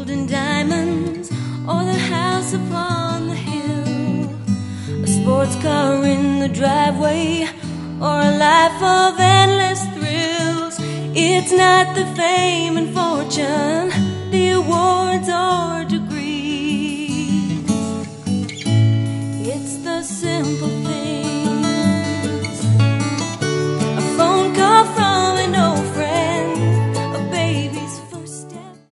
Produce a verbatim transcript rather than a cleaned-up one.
gold and diamonds, or the house upon the hill, a sports car in the driveway, or a life of endless thrills. It's not the fame and fortune